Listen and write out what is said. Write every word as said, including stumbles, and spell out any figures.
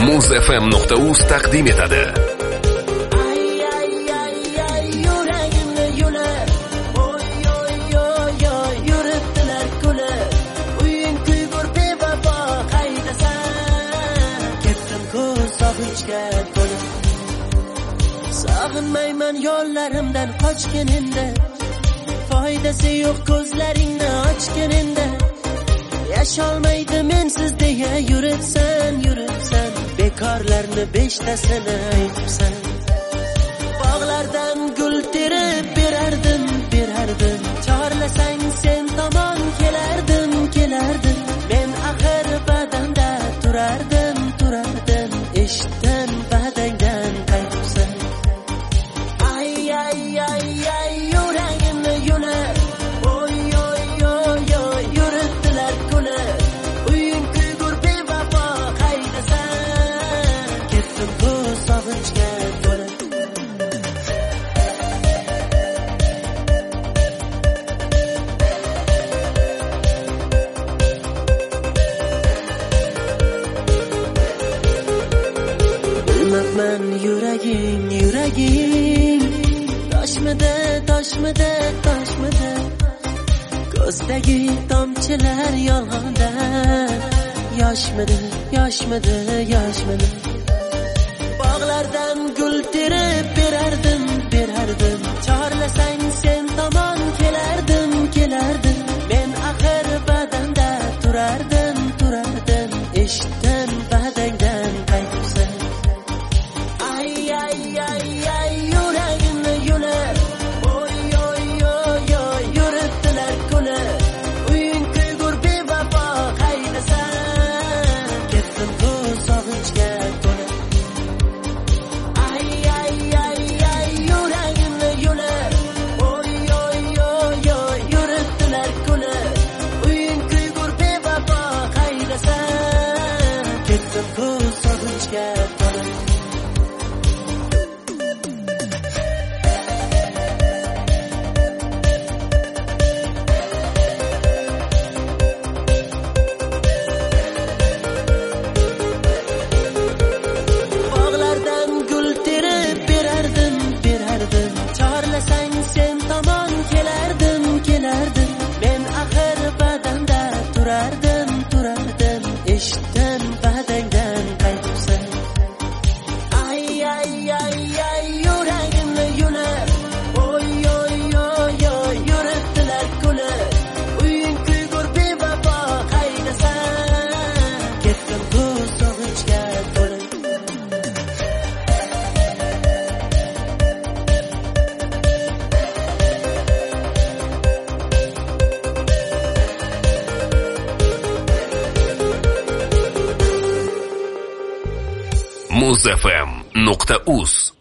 muz f m nuqta uz taqdim etadi. Sog'inmayman yo'llarimdan qochganingda, foydasi yo'q ko'zlaringni ochganingda, yasholmaydi mensiz deya yuribsan, yuribsan, bekorlarni beshtasini aytibsan. Bog'lardan gul terib berardim, berardim, chorlasang sen tomon kelardim, kelardim, men axir badanda turardim, turardim, eshitdim badangdan qaytibsan. Ay ay ay ay yuragimni yular, oy oy oy oy yuritdilar kuni, uying kuygur bevafo qaydasan, ketdim bu sog'inchga to'lib. Bilmabman yuraging, yuraging toshmidi, toshmidi, toshmidi, ko'zdagi tomchilar yolg'ondan yoshmidi, yoshmidi, yoshmidi. Bog'lardan gul terib berardim, berardim, chorlasang sen tomon kelardim, kelardim, men axir badanda turardim, turardim, eshitdim badangdan qaytibsan. Ay ay ay ay yuragimni yular, oy oy oy oy yuritdilar kuni, uying kuygur bevafo qaydasan, ketdim bu sog'inchga to'lib. Ay ay ay ay yuragimni yular, oy oy oy oy yuritdilar kuni, uying kuygur bevafo qaydasan, ketdim bu sog'inchga to'lib. Bog'lardan gul terib berardim, berardim, chorlasang sen tomon kelardim, kelardim, men axir badanda turardim, turardim, eshitdim badangdan qaytibsan. Ay ay ay ay yuragimni yular, oy oy oy oy yuritdilar kuni, uying kuygur bevafo qaydasan, ketdim bu sog'inchga to'lib. muz f m nuqta uz